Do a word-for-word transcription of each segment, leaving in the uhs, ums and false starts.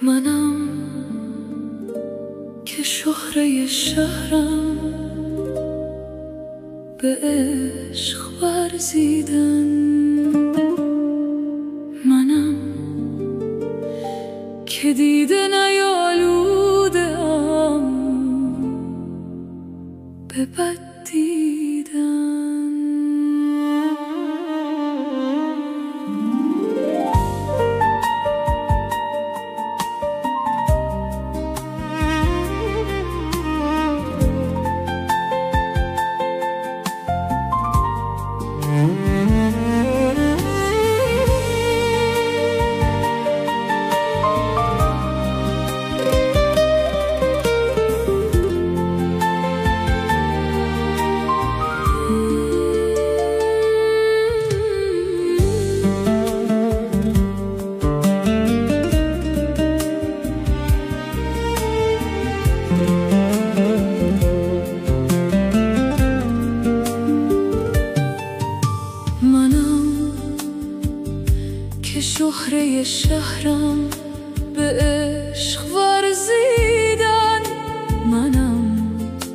منم که شهره شهرم به عشق ورزیدن، منم که دیده نیالوده ام به بد دیدن. که شهره شهرم به عشق ورزیدن، منم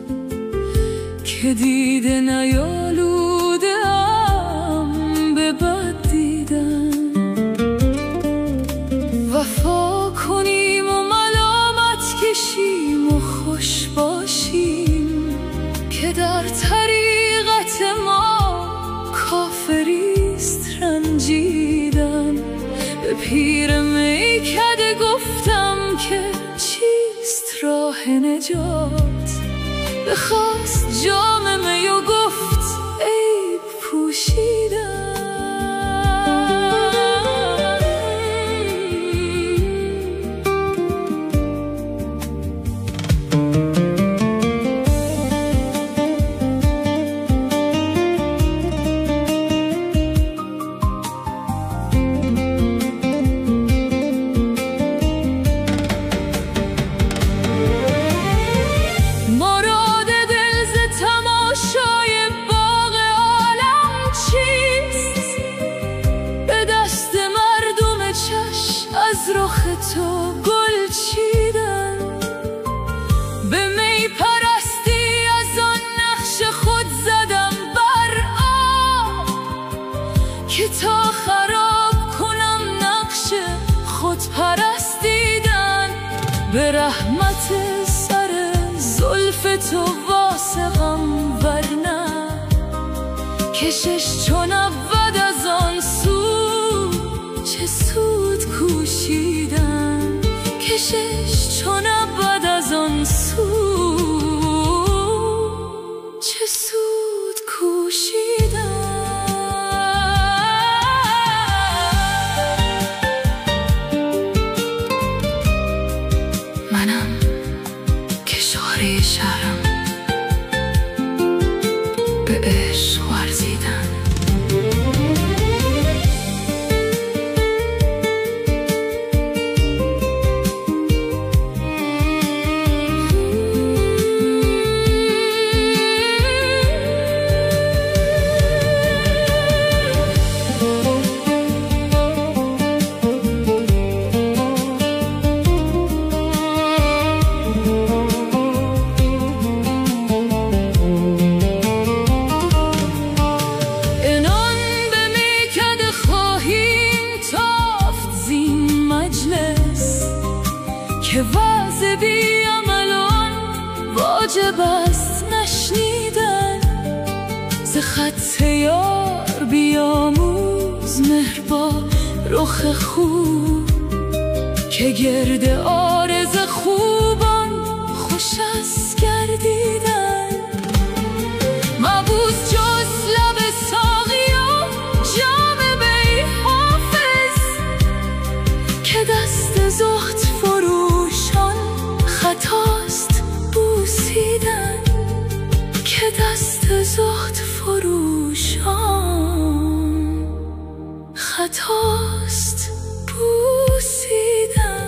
که دیده نیالوده ام به بد دیدن. وفا کنیم و ملامت کشیم و خوش باشیم که در طریقت ما کافریست رنجیدن. به پیر میکده گفتم که چیست راه نجات، بخواست جام می و گفت عیب پوشیدن. از رخ تو گل چیدن، به می پرستی از آن نقش خود زدم بر آب که تا خراب کنم نقش خود پرستیدن. به رحمت سر زلف تو واثقم ورنه کشش چون ابد از آن سو چه سود کوشیدن. کشش چون ابد از آن سو چه سود کوشیدن. منم که شهره شهرم به عشق ورزیدن. که وعظ بی عملان واجب است نشنیدن. ز خط یار بیاموز مهر با رخ خوب که گرد عارض خوبان خوش است گردیدن. مبوس جز لب ساقی و جام می حافظ که دست زهد فروشان خطاست بوسیدن. که دست زهد فروشان خطاست بوسیدن.